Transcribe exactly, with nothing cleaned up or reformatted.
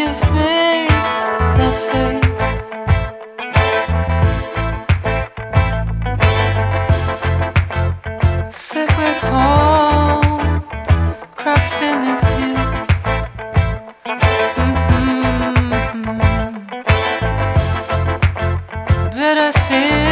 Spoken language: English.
give me the face. Sick with hole, cracks in his heels. Mm-hmm. But I see